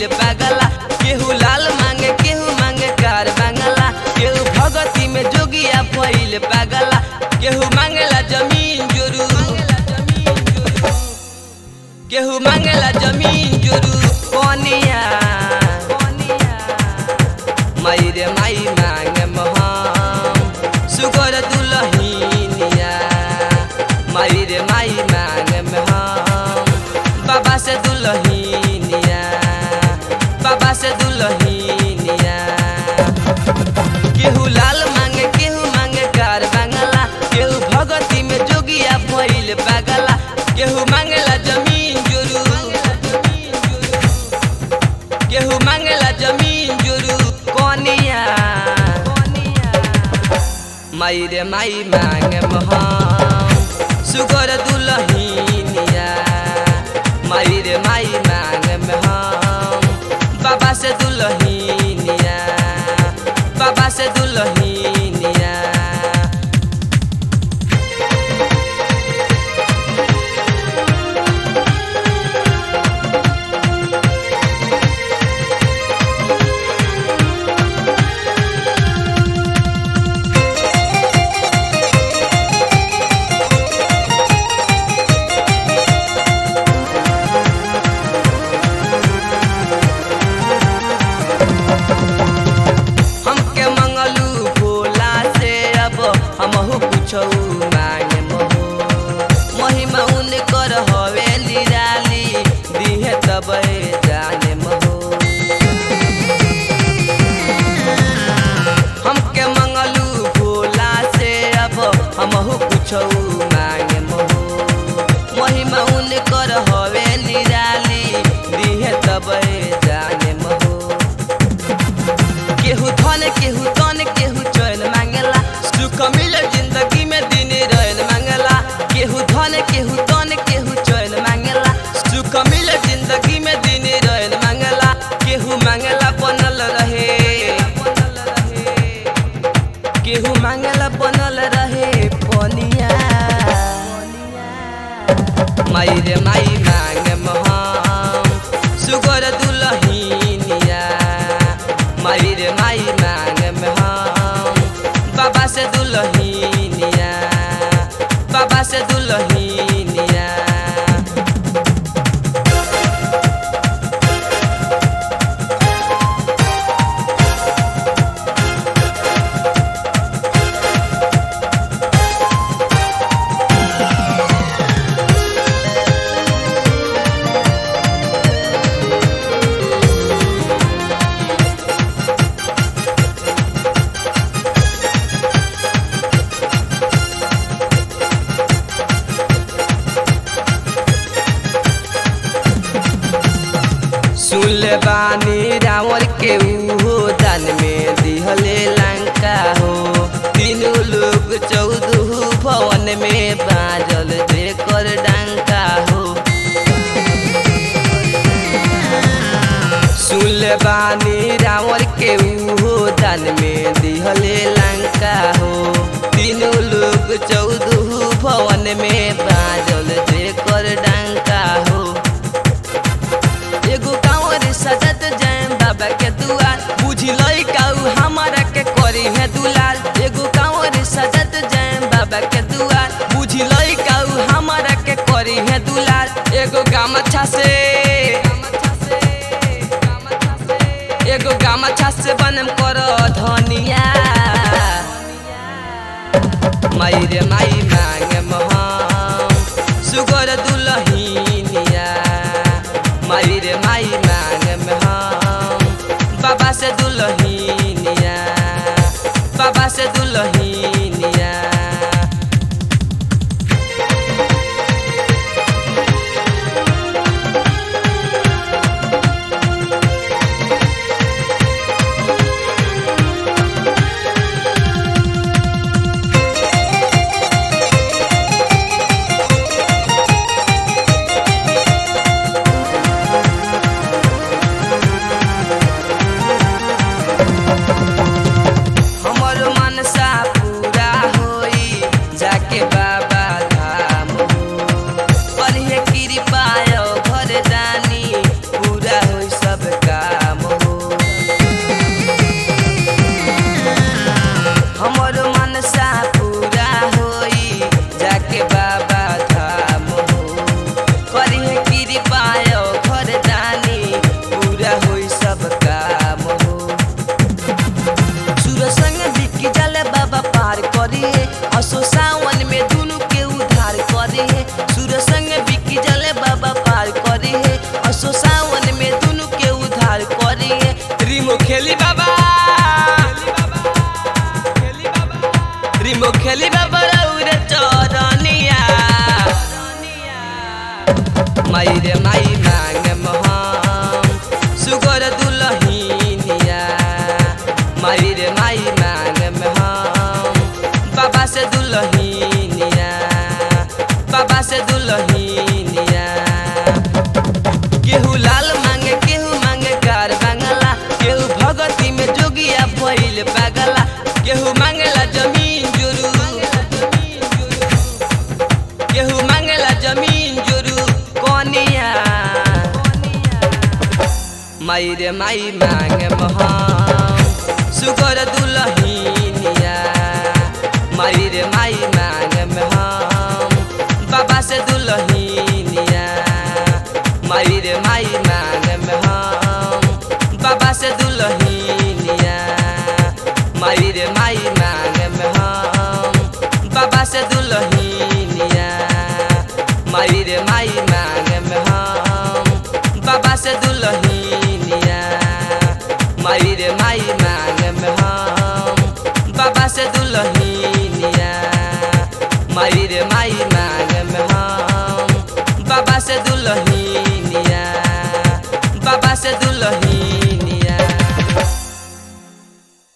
भइल पागला। केहू लाल मांगे केहू मांगे कार बंगला, केहू भगती में जोगिया भइल पागला। केहू मांगेला जमीन जोरू, केहू मांगेला जमीन जोरू कोनिया। माई रे माई मांगे हम सुगर दुल्हनिया। माई रे माई मांगे हम बाबा से दुल्हनिया, बाबा से दुल्हनिया। केहू लाल मांगे केहू मांगे कार बंगला, केहू भगती में जोगिया भइल पागला। केहू मांगेला जमीन जोरू, केहू मांगेला जमीन जोरू कोनिया। माई रे माई मांगे हम सुगर दुल्हनिया। माई रे माई मांगे हम बाबा से दुल्हनिया, बाबा से दुल्हनिया। हमके मंगलू भोला से अब हमहू कुछो मांगे महो। महिमा उनकर हवेली डाली दिहे तब जाने महो। हमके मंगलू भोला से अब हमहू कुछो मांगे महो। महिमा उनकर हवेली डाली दिहे तब जाने महो। केहू धन केहू तन केहू चैन मांगेला, सुख मिले जिंदगी में दिन रैन मांगेला। केहू धन केहू तन केहू चैन मांगेला, सुख मिले जिंदगी में दिन रैन मांगेला। केहू मांगेला बनल रहे, केहू मांगेला बनल रहे पनिया। माई रे माई मांगे हम सुगर दुल्हनिया। माई रे माई मांगे हम बाबा से दुल्हनिया, बाबा से दुल्हनिया। सुनले बानी रावण के उहो दान में दिहले लंका हो। तीनों लोग 14 भवन में बाजल जेकर डंका हो। सुनले बानी रावण के उहो दान में दिहले लंका हो। तीनों लोग 14 भवन में बाजल जेकर डंका हो। एगो कांवर सजत जैन बाबा के दुआर, बुझलई काऊ हमारा के करी है दुलाल। एगो कांवर सजत जैन बाबा के दुआर, बुझलई काऊ हमारा के करी है दुलाल। एगो गामछा से, एगो गामछा से बनम कर धनिया। माई रे माई मांगे हम सुगर दुल्हनिया। माई रे माई मांगे हम बाबा से दुल्हनिया, बाबा से दुल्हनिया। से दुल्हनिया। केहू लाल मांगे केहू मांगे कार बांगला, केहू भगती में जोगिया भइल पागला, केहू मांगेला जमीन जोरू, केहू मांगेला जमीन जोरू कोनिया। माई रे माई मांगे हम सुगर दुल्हनिया, माई रे माई मांगे हम बाबा से दुल्हनिया, माई रे माई मांगे हम बाबा से दुल्हनिया, माई रे माई मांगे हम बाबा से दुल्हनिया, माई रे माई मांगे हम बाबा से दुल्हनिया, माई रे माई मांगे हम बाबा से दुल्हनिया, माई रे माई मांगे